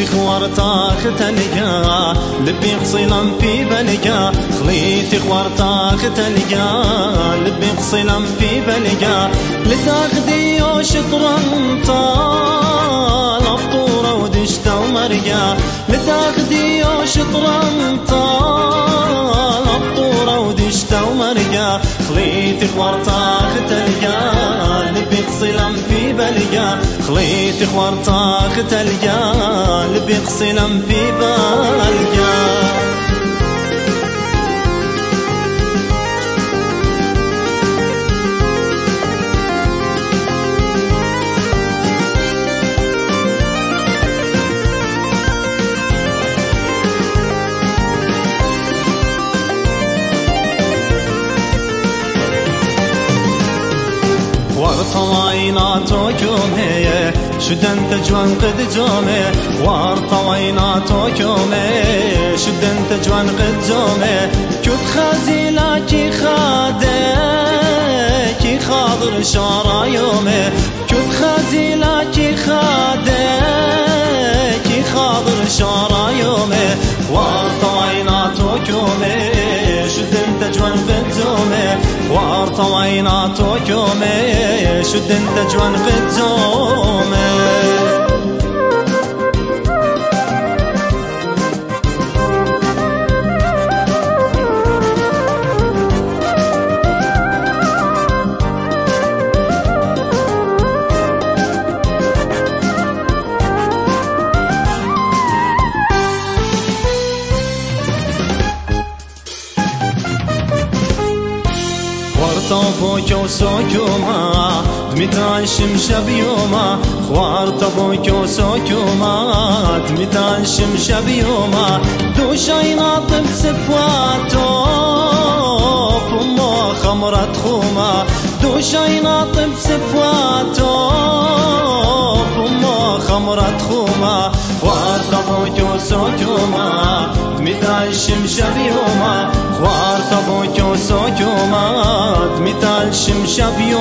خوارتا ختلقا لبي قصيلا في بلقا خليتي خوارتا ختلقا لبي قصيلا في بلقا لتاخدي وشطرنتا لفطورة ودشتا ومرقا لتاخدي وشطرنتا لفطورة ودشتا ومرقا خليتي خوارتا ختلقا لبي قصيلا في بلقا خليتي خوارتا ختلقا لبي قصيلا في بلقا وارطوينا توكومي شدن تجوان قد جومي وارطوينا توكومي شدن تجوان قد جومي كنت خازيلا كي خاده كي خاضر شارع يومي كنت خازيلا كي خاده كي خاضر شارع يومي وارطوينا توكومي شدن تجوان قد جومي وارطوينا توكومي شدن تجوان قد جومي طابوك وسوكوما دميتان شمشة بيوما خوار طابوك وسوكوما دميتان شمشة بيوما دوشاي ناطب سفواتو بمو خمرة خوما دوشاي ناطب سفواتو بمو خمرة خوما خوار طابوك وسوكوما دميتان شمشة بيوما خوار طابوك وسوكوما دميتان شمشة بيوما